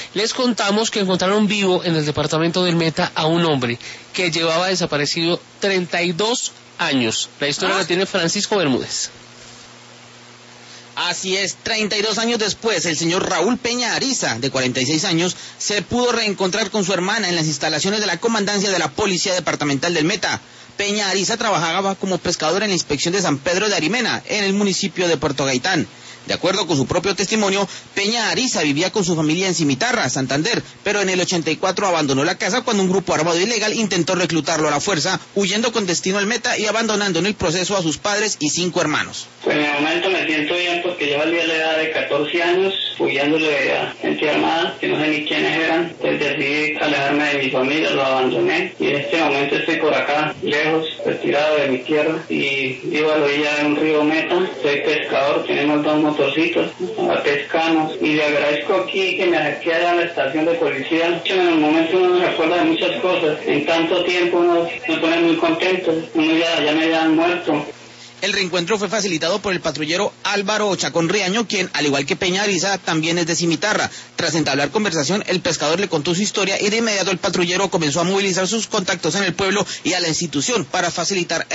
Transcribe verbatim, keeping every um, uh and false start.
Les contamos que encontraron vivo en el departamento del Meta a un hombre que llevaba desaparecido treinta y dos años. La historia ah. la tiene Francisco Bermúdez. Así es, treinta y dos años después, el señor Raúl Peña Ariza, de cuarenta y seis años, se pudo reencontrar con su hermana en las instalaciones de la comandancia de la Policía Departamental del Meta. Peña Ariza trabajaba como pescador en la inspección de San Pedro de Arimena, en el municipio de Puerto Gaitán. De acuerdo con su propio testimonio, Peña Ariza vivía con su familia en Cimitarra, Santander, pero en el ochenta y cuatro abandonó la casa cuando un grupo armado ilegal intentó reclutarlo a la fuerza, huyendo con destino al Meta y abandonando en el proceso a sus padres y cinco hermanos. Pues en el momento me siento bien porque yo valía la edad de catorce años, huyéndole a gente armada, que no sé ni quiénes eran, pues decidí alejarme de mi familia, lo abandoné y en este momento estoy por acá, lejos, retirado de mi tierra y vivo a la orilla de un río Meta, soy pescador, tenemos dos motorcitos, pescamos y le agradezco aquí que me acerqué a la estación de policía. En el momento uno se acuerda de muchas cosas, en tanto tiempo uno se pone muy contento, uno ya, ya me habían muerto. El reencuentro fue facilitado por el patrullero Álvaro Chacón Riaño, quien, al igual que Peña Ariza, también es de Cimitarra. Tras entablar conversación, el pescador le contó su historia y de inmediato el patrullero comenzó a movilizar sus contactos en el pueblo y a la institución para facilitar